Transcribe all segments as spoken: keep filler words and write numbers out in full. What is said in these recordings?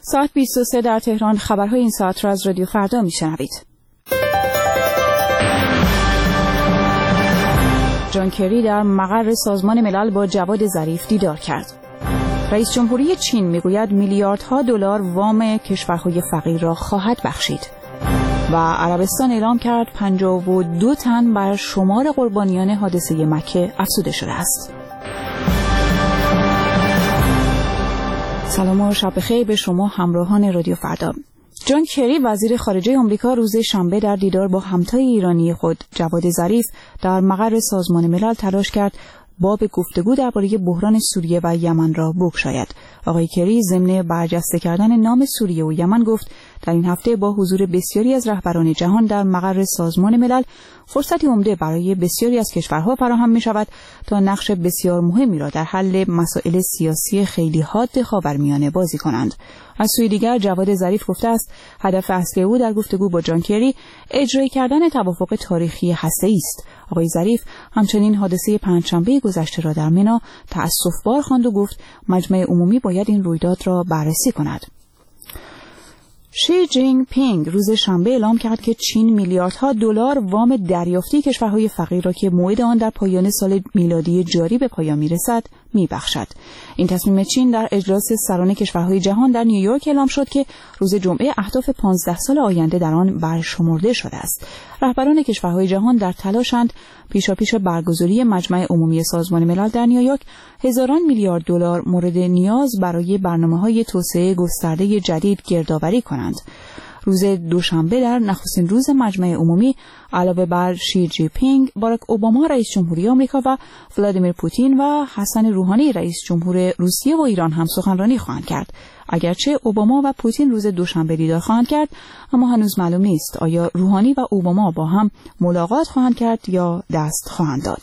ساعت بیست و سه در تهران. خبرهای این ساعت را از رادیو فردا میشنوید. جان کری در مقر سازمان ملل با جواد ظریف دیدار کرد. رئیس جمهوری چین میگوید میلیاردها دلار وام کشورهای فقیر را خواهد بخشید. و عربستان اعلام کرد پنجاه و دو تن بر شمار قربانیان حادثه مکه افزوده شده است. سلام و شب بخیر به شما همراهان رادیو فردا. جان کری وزیر خارجه آمریکا روز شنبه در دیدار با همتای ایرانی خود جواد ظریف در مقر سازمان ملل تلاش کرد باب گفتگو درباره بحران سوریه و یمن را بگشاید. آقای کری ضمن برجسته کردن نام سوریه و یمن گفت در این هفته با حضور بسیاری از رهبران جهان در مقر سازمان ملل فرصتی عمده برای بسیاری از کشورها فراهم می شود تا نقش بسیار مهمی را در حل مسائل سیاسی خیلی حاد خاورمیانه بازی کنند. از سوی دیگر جواد ظریف گفته است هدف اصلی او در گفتگو با جان کری اجرای کردن توافق تاریخی هسته‌ای است. آقای ظریف همچنین حادثه پنجشنبه گذشته را در منا تأسف‌بار خواند و گفت مجمع عمومی باید این رویداد را بررسی کند. شی جین پینگ روز شنبه اعلام کرد که چین میلیاردها دلار وام دریافتی کشورهای فقیر را که موعد آن در پایان سال میلادی جاری به پایان میرسد میبخشد. این تصمیم چین در اجلاس سران کشورهای جهان در نیویورک اعلام شد که روز جمعه اهداف پانزده سال آینده در آن برشمرده شده است. رهبران کشورهای جهان در تلاشند پیشاپیش برگزاری مجمع عمومی سازمان ملل در نیویورک هزاران میلیارد دلار مورد نیاز برای برنامه‌های توسعه گسترده جدید گردآوری کنند. روز دوشنبه در نخستین روز مجمع عمومی علاوه بر شی جی پینگ، باراک اوباما رئیس جمهوری آمریکا و ولادیمیر پوتین و حسن روحانی رئیس جمهور روسیه و ایران هم سخنرانی خواهند کرد. اگرچه اوباما و پوتین روز دوشنبه دیدار خواهند کرد، اما هنوز معلوم نیست آیا روحانی و اوباما با هم ملاقات خواهند کرد یا دست خواهند داد.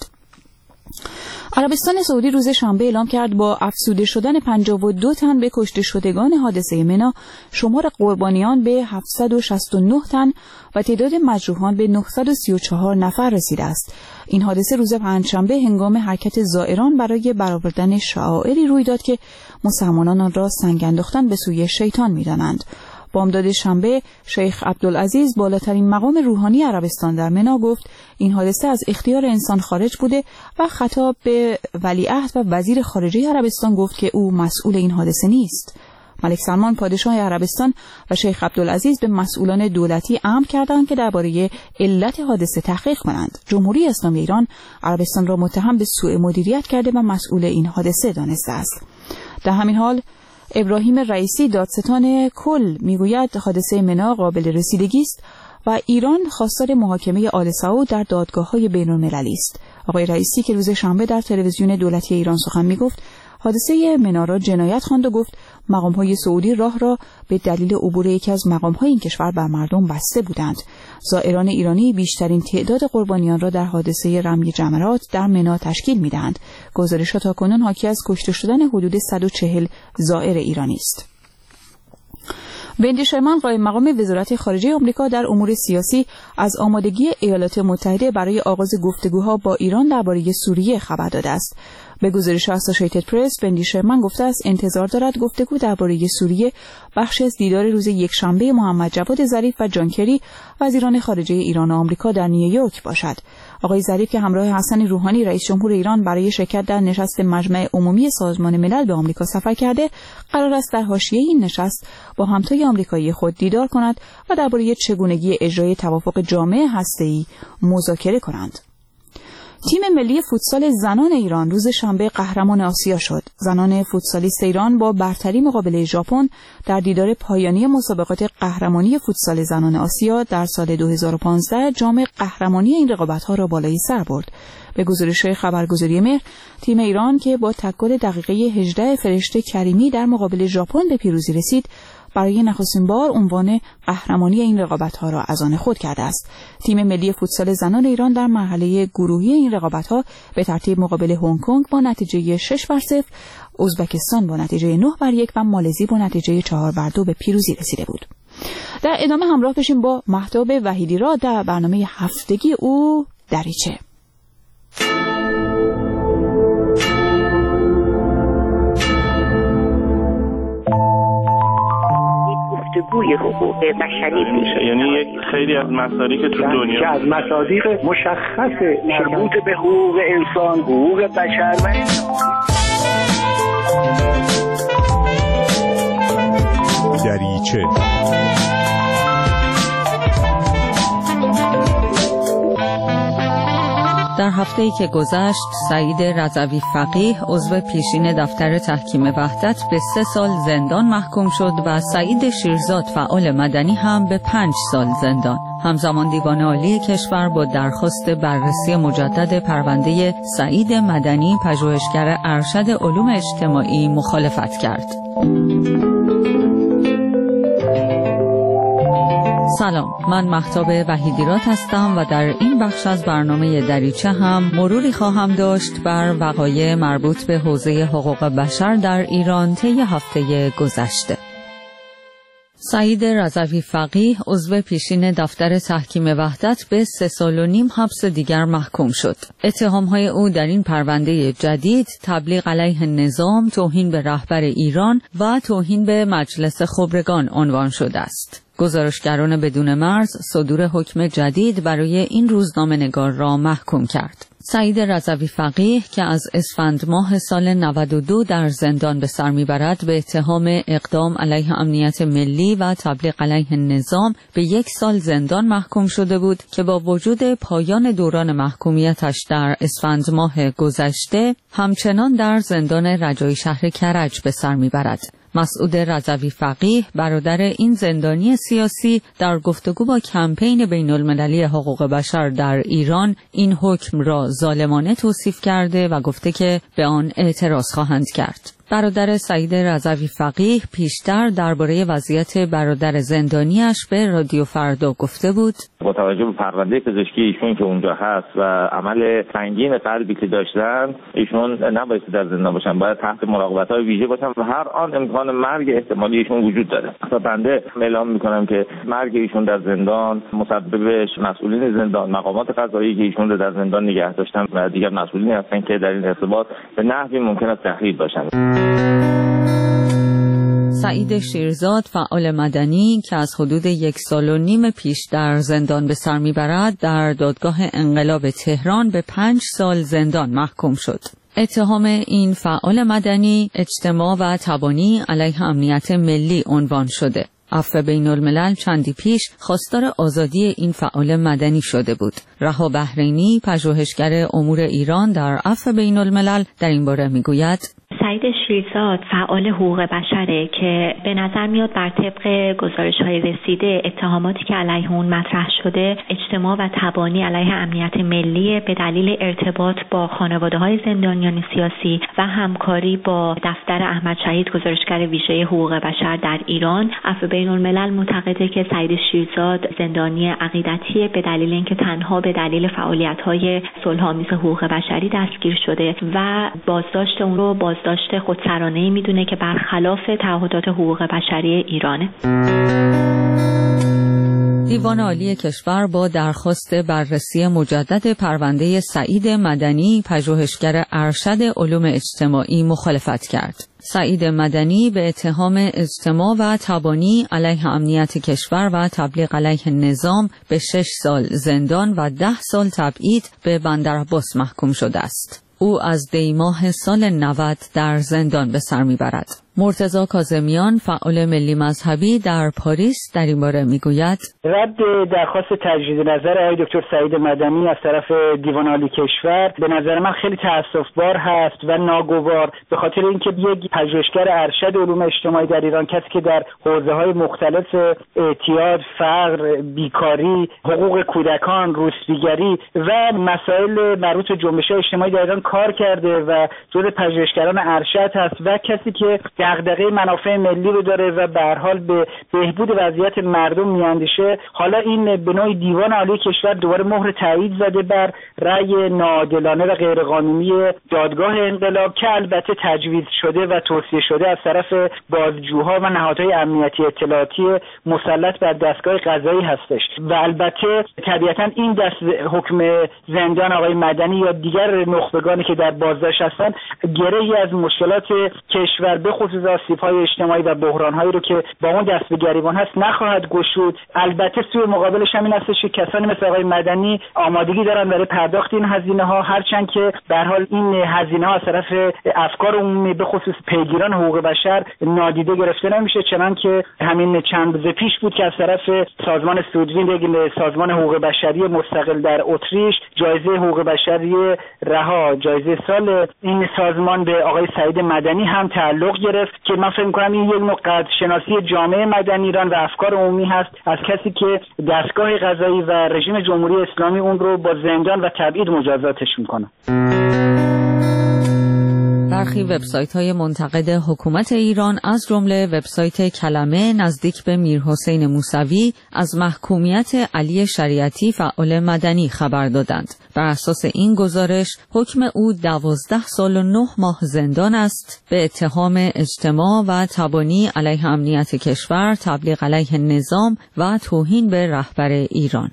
عربستان سعودی روز شنبه اعلام کرد با افزوده شدن پنجاه و دو تن به کشته شدگان حادثه منی شمار قربانیان به هفتصد و شصت و نه تن و تعداد مجروحان به نهصد و سی و چهار نفر رسیده است. این حادثه روز پنجشنبه هنگام حرکت زائران برای برآوردن شعائری روی داد که مسلمانان آن را سنگ انداختن به سوی شیطان می‌دانند. بامداد شنبه شیخ عبدالعزیز بالاترین مقام روحانی عربستان در منا گفت این حادثه از اختیار انسان خارج بوده و خطاب به ولیعهد و وزیر خارجه عربستان گفت که او مسئول این حادثه نیست. ملک سلمان پادشاه عربستان و شیخ عبدالعزیز به مسئولان دولتی امر کردند که درباره علت حادثه تحقیق کنند. جمهوری اسلامی ایران عربستان را متهم به سوء مدیریت کرده و مسئول این حادثه دانسته است. در همین حال ابراهیم رئیسی دادستان کل میگوید حادثه منی قابل رسیدگی است و ایران خواستار محاکمه آل سعود در دادگاه‌های بین‌المللی است. آقای رئیسی که روز شنبه در تلویزیون دولتی ایران سخن میگفت حادثه منی را جنایت خواند و گفت مقام‌های سعودی راه را به دلیل عبور یکی از مقام‌های این کشور بر مردم بسته بودند. زائران ایرانی بیشترین تعداد قربانیان را در حادثه رمی جمرات در منی تشکیل می‌دهند. گزارش‌ها تاکنون حاکی از کشته شدن حدود صد و چهل زائر ایرانی است. وندی شرمن قائم مقام وزارت خارجه آمریکا در امور سیاسی از آمادگی ایالات متحده برای آغاز گفتگوها با ایران درباره سوریه خبر داده است. به گزارش اسوسییتد پرس وندی شرمن گفته است انتظار دارد گفتگو درباره سوریه بخشی از دیدار روز یکشنبه محمد جواد ظریف و جان کری وزیران خارجه ایران و آمریکا در نیویورک باشد. آقای ظریف که همراه حسن روحانی رئیس جمهور ایران برای شرکت در نشست مجمع عمومی سازمان ملل به آمریکا سفر کرده، قرار است در حاشیه این نشست با همتای آمریکایی خود دیدار کند و درباره چگونگی اجرای توافق جامع هسته‌ای مذاکره کنند. تیم ملی فوتسال زنان ایران روز شنبه قهرمان آسیا شد. زنان فوتسالیست ایران با برتری مقابل ژاپن در دیدار پایانی مسابقات قهرمانی فوتسال زنان آسیا در سال دو هزار و پانزده جام قهرمانی این رقابت‌ها را بالای سر برد. به گزارش خبرگزاری مهر، تیم ایران که با تکل دقیقه هجده فرشته کریمی در مقابل ژاپن به پیروزی رسید، برای نخستین بار عنوان قهرمانی این رقابت‌ها را از آن خود کرده است. تیم ملی فوتسال زنان ایران در مرحله گروهی این رقابت‌ها به ترتیب مقابل هنگ کنگ با نتیجه شش بر صفر، ازبکستان با نتیجه نه بر یک و مالزی با نتیجه چهار بر دو به پیروزی رسیده بود. در ادامه همراه بشیم با مهتاب وحیدی را در برنامه هفتگی او دریچه. گفتگوی حقوق بشری میشه. یعنی یک خیلی از مصادیق تو دنیا که از مصادیق مشخص مربوط به حقوق انسان، حقوق بشر و دریچه در هفته‌ای که گذشت، سعید رضوی فقیه عضو پیشین دفتر تحکیم وحدت به سه سال زندان محکوم شد و سعید شیرزاد فعال مدنی هم به پنج سال زندان. همزمان دیوان عالی کشور با درخواست بررسی مجدد پرونده سعید مدنی پژوهشگر ارشد علوم اجتماعی مخالفت کرد. سلام، من مهتاب وحیدیراد هستم و در این بخش از برنامه دریچه هم مروری خواهم داشت بر وقایع مربوط به حوزه حقوق بشر در ایران طی هفته گذشته. سعید رضوی فقیه عضو پیشین دفتر تحکیم وحدت به سه سال و نیم حبس دیگر محکوم شد. اتهام‌های او در این پرونده جدید تبلیغ علیه نظام، توهین به رهبر ایران و توهین به مجلس خبرگان عنوان شده است. گزارشگران بدون مرز صدور حکم جدید برای این روزنامه‌نگار را محکوم کرد. سعید رضوی فقیه که از اسفند ماه سال نود و دو در زندان به سر میبرد به اتهام اقدام علیه امنیت ملی و تبلیغ علیه نظام به یک سال زندان محکوم شده بود که با وجود پایان دوران محکومیتش در اسفند ماه گذشته همچنان در زندان رجایی شهر کرج به سر میبرد. مسعود رضوی فقیه برادر این زندانی سیاسی در گفتگو با کمپین بین المللی حقوق بشر در ایران این حکم را ظالمانه توصیف کرده و گفته که به آن اعتراض خواهند کرد. برادر سعید رضوی فقیه پیشتر درباره وضعیت برادر زندانیش به رادیو فردا گفته بود: با توجه به پرونده پزشکی ایشون که اونجا هست و عمل سنگین قلبی که داشتن، ایشون نباید در زندان باشن، باید تحت مراقبت‌های ویژه باشن و هر آن امکان مرگ احتمالی ایشون وجود داره. تا بنده اعلام می‌کنم که مرگ ایشون در زندان مسببش مسئولین زندان، مقامات قضایی که ایشون رو در زندان نگه داشتن و دیگر مسئولین هستن که در این ارتباط به نحوی ممکن است تحقیر باشن. سعید شیرزاد فعال مدنی که از حدود یک سال و نیم پیش در زندان به سر میبرد در دادگاه انقلاب تهران به پنج سال زندان محکوم شد. اتهام این فعال مدنی اجتماع و تبانی علیه امنیت ملی عنوان شده. عفو بین الملل چندی پیش خواستار آزادی این فعال مدنی شده بود. رها بحرینی پژوهشگر امور ایران در عفو بین الملل در این باره میگوید: سعید شیرزاد فعال حقوق بشره که به نظر میاد بر طبق گزارش‌های رسیده اتهاماتی که علیه اون مطرح شده اجتماع و تبانی علیه امنیت ملی به دلیل ارتباط با خانواده‌های زندانیان سیاسی و همکاری با دفتر احمد شهید گزارشگر ویژه حقوق بشر در ایران. عفو بین الملل معتقده که سعید شیرزاد زندانی عقیدتی به دلیل اینکه تنها به دلیل فعالیت‌های صلح‌آمیز حقوق بشری دستگیر شده و بازداشت اون رو بازداشت خودسرانه‌ای میدونه که برخلاف تعهدات حقوق بشری ایرانه. دیوان عالی کشور با درخواست بررسی مجدد پرونده سعید مدنی پژوهشگر ارشد علوم اجتماعی مخالفت کرد. سعید مدنی به اتهام اجتماع و تبانی علیه امنیت کشور و تبلیغ علیه نظام به شش سال زندان و ده سال تبعید به بندرعباس محکوم شده است. او از دی ماه سال نود در زندان به سر میبرد. مرتضی کاظمیان فعال ملی مذهبی در پاریس در این باره میگوید: رد درخواست تجدید نظر آقای دکتر سعید مدنی از طرف دیوان عالی کشور به نظر من خیلی تأسف‌بار هست و ناگوار، به خاطر اینکه یک پژوهشگر ارشد علوم اجتماعی در ایران، کسی که در حوزه‌های مختلف اعتیاد، فقر، بیکاری، حقوق کودکان، روسپیگری و مسائل مربوط به جنبش‌های اجتماعی در ایران کار کرده و جزو پژوهشگران ارشد هست و کسی که دغدغه منافع ملی رو داره و به هر حال به بهبود وضعیت مردم میاندیشه، حالا این به نوعی دیوان عالی کشور دوباره مهر تایید زده بر رأی ناعادلانه و غیرقانونی دادگاه انقلاب که البته تجویز شده و توصیه شده از طرف بازجوها و نهادهای امنیتی اطلاعاتی مسلط بر دستگاه قضایی هستش. و البته طبیعتا این دست حکم زندان آقای مدنی یا دیگر نخبگانی که در بازداشت هستن گره‌ای از مشکلات کشور به خصوص خصوص آسیب‌های اجتماعی و بحران‌هایی رو که با اون دست به گریبان هست نخواهد گشود. البته سوی مقابلش هم این هستش که کسانی مثل آقای مدنی آمادگی دارن برای پرداخت این هزینه‌ها، هرچند که به هر حال این هزینه‌ها از طرف افکار عمومی به خصوص پیگیران حقوق بشر نادیده گرفته نمیشه، چنانکه همین چند روز پیش بود که از طرف سازمان سودوین، سازمان حقوق بشری مستقل در اتریش، جایزه حقوق بشری رها، جایزه سال این سازمان به آقای سعید مدنی هم تعلق گرفت که من فکر می‌کنم این یک نوع قدرشناسی جامعه مدنی ایران و افکار عمومی هست از کسی که دستگاه قضایی و رژیم جمهوری اسلامی اون رو با زندان و تبعید مجازاتش میکنه. برخی وبسایت‌های منتقد حکومت ایران از جمله وبسایت کلمه نزدیک به میرحسین موسوی از محکومیت علی شریعتی فعال مدنی خبر دادند. بر اساس این گزارش حکم او دوازده سال و نه ماه زندان است به اتهام اجتماع و تبانی علیه امنیت کشور، تبلیغ علیه نظام و توهین به رهبر ایران.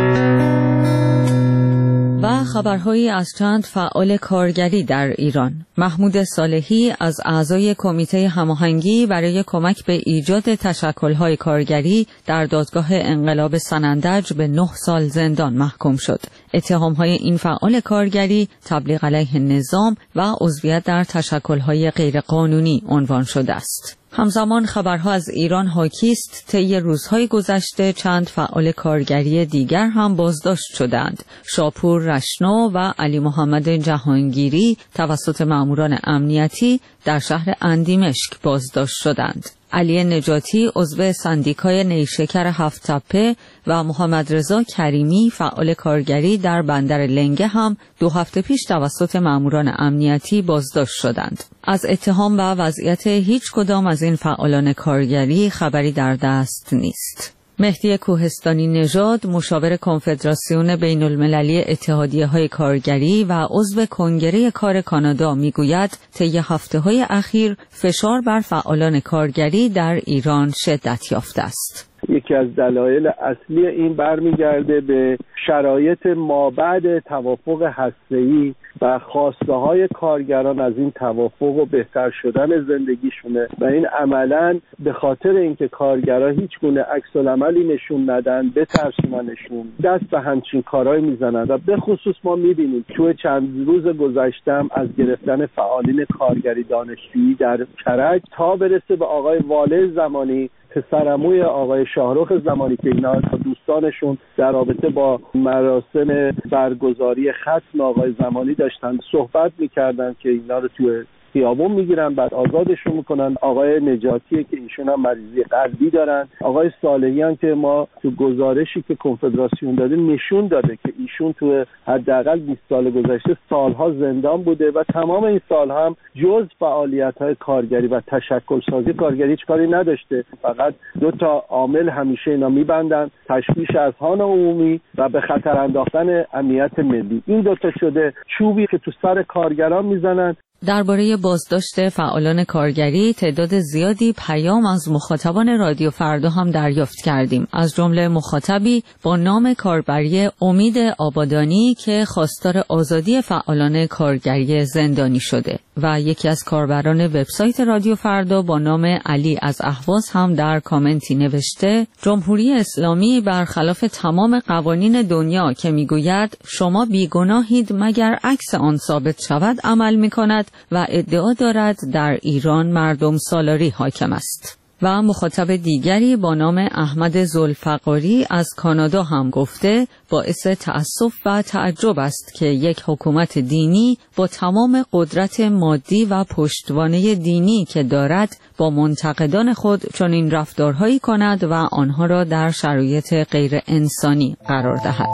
و خبرهایی از چند فعال کارگری در ایران. محمود صالحی از اعضای کمیته هماهنگی برای کمک به ایجاد تشکل‌های کارگری در دادگاه انقلاب سنندج به نه سال زندان محکوم شد. اتهام‌های این فعال کارگری تبلیغ علیه نظام و عضویت در تشکل‌های غیرقانونی عنوان شده است. همزمان خبرها از ایران حاکی است طی روزهای گذشته چند فعال کارگری دیگر هم بازداشت شدند. شاپور رشنا و علی محمد جهانگیری توسط ماموران امنیتی در شهر اندیمشک بازداشت شدند. علی نجاتی عضو سندیکای نیشکر هفت تپه و محمد رضا کریمی فعال کارگری در بندر لنگه هم دو هفته پیش توسط ماموران امنیتی بازداشت شدند. از اتهام و وضعیت هیچ کدام از این فعالان کارگری خبری در دست نیست. مهدی کوهستانی نژاد مشاور کنفدراسیون بین المللی اتحادیه‌های کارگری و عضو کنگره کار کانادا میگوید طی هفته‌های اخیر فشار بر فعالان کارگری در ایران شدت یافته است. یکی از دلایل اصلی این برمیگرده به شرایط مابعد توافق هسته‌ای و خواسته های کارگران از این توافق و بهتر شدن زندگیشونه و این عملاً به خاطر اینکه کارگرها هیچ گونه عکس العملی نشون ندن، بترسوننشون، دست به همچین کارهای میزنن و به خصوص ما میبینیم توی چند روز گذشتم از گرفتن فعالین کارگری دانشجویی در کرج تا برسه به آقای والد زمانی، پسرعموی آقای شاهرخ زمانی که اینا دوستانشون در رابطه با مراسم برگزاری ختم آقای زمانی داشتن صحبت میکردن که اینا رو توی خیابون میگیرن بعد آزادشون میکنن. آقای نجاتیه که ایشون هم مریضی قلبی دارن. آقای صالحیان که ما تو گزارشی که کنفدراسیون داده نشون داده که ایشون تو حداقل بیست سال گذشته سالها زندان بوده و تمام این سالها هم جز فعالیت‌های کارگری و تشکل سازی کارگری هیچ کاری نداشته. فقط دو تا عامل همیشه اینا میبندن: تشویش اذهان عمومی و به خطر انداختن امنیت ملی. این دو تا شده چوبی که تو سر کارگران میزنن. درباره بازداشت فعالان کارگری تعداد زیادی پیام از مخاطبان رادیو فردا هم دریافت کردیم، از جمله مخاطبی با نام کاربری امید آبادانی که خواستار آزادی فعالان کارگری زندانی شده و یکی از کاربران وبسایت رادیو فردا با نام علی از اهواز هم در کامنتی نوشته: جمهوری اسلامی برخلاف تمام قوانین دنیا که میگوید شما بیگناهید مگر عکس آن ثابت شود عمل میکند و ادعا دارد در ایران مردم سالاری حاکم است. و مخاطب دیگری با نام احمد ذوالفقاری از کانادا هم گفته باعث تأسف و تعجب است که یک حکومت دینی با تمام قدرت مادی و پشتوانه دینی که دارد با منتقدان خود چنین رفتارهایی کند و آنها را در شرایط غیر انسانی قرار دهد.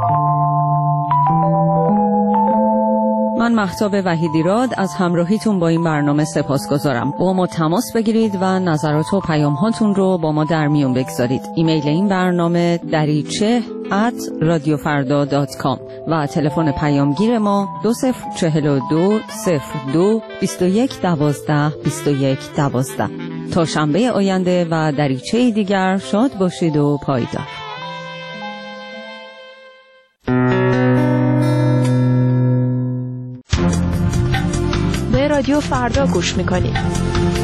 من مهتاب وحیدیراد از همراهیتون با این برنامه سپاسگزارم. با ما تماس بگیرید و نظرات و پیام هاتون رو با ما در میون بگذارید. ایمیل این برنامه دریچه ات رادیو فردا دات کام و تلفن پیامگیر ما دو صفر چهل و دو صفر دو بیست و یک دوازده بیست و یک دوازده. تا شنبه آینده و دریچه دیگر شاد باشید و پایدار. رادیو فردا گوش میکنید.